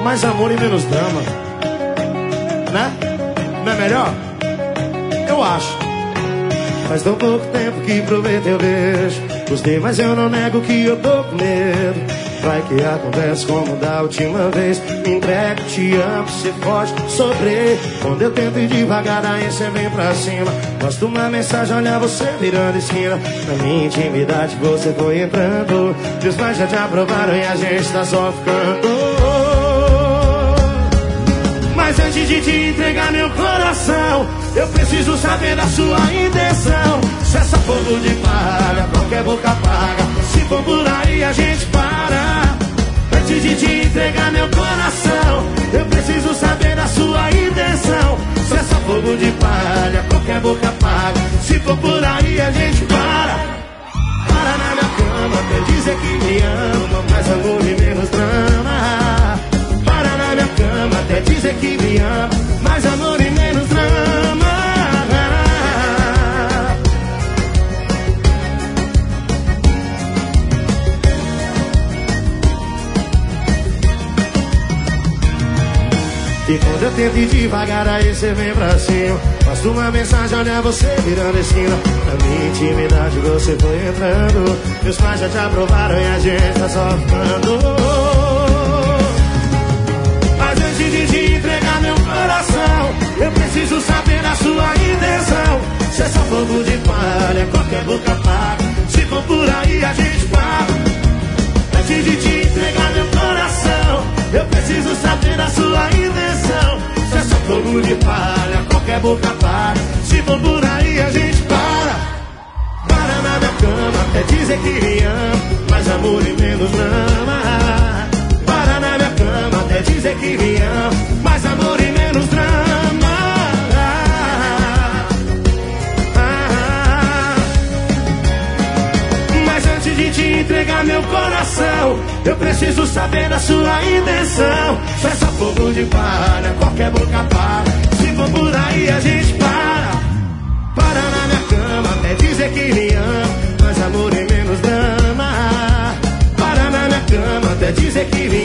mais amor e menos drama. Né? Não é melhor? Eu acho. Faz tão pouco tempo que provei teu beijo. Gostei, mas eu não nego que eu tô com medo. Vai que acontece como da última vez. Me entrego, te amo, você pode sofrer. Quando eu tento ir devagar, aí você vem pra cima. Posto uma mensagem, olha você virando esquina. Na minha intimidade você foi entrando. Meus pais já te aprovaram e a gente tá só ficando. Mas antes de te entregar meu coração, eu preciso saber da sua intenção. Se é só fogo de palha, qualquer boca paga. Se for por aí a gente para. Antes de te entregar meu coração, eu preciso saber da sua intenção. Se é só fogo de palha, qualquer boca paga. Se for por aí a gente para. Para na minha cama, até dizer que me ama. Mais amor e menos drama. Para na minha cama, até dizer que me ama. Mais amor e menos drama. E quando eu tento ir devagar, aí você vem pra cima. Posto uma mensagem, olha você virando esquina. Na minha intimidade você foi entrando. Meus pais já te aprovaram e a gente tá só ficando. Mas antes de te entregar meu coração, eu preciso saber a sua intenção. Se é só fogo de palha, qualquer boca paga. Se for por aí a gente para. Antes de te entregar meu coração, eu preciso saber da sua intenção. Se é só fogo de palha, qualquer boca para. Se for por aí a gente para. Para na minha cama, até dizer que me ama. Mais amor e menos drama. Para na minha cama, até dizer que me ama. Mais amor e menos drama. Mas antes de te entregar meu coração, eu preciso saber da sua intenção. Se é só fogo de palha, qualquer boca para. Se for por aí a gente para. Para na minha cama, até dizer que me ama. Mais amor e menos drama. Para na minha cama, até dizer que me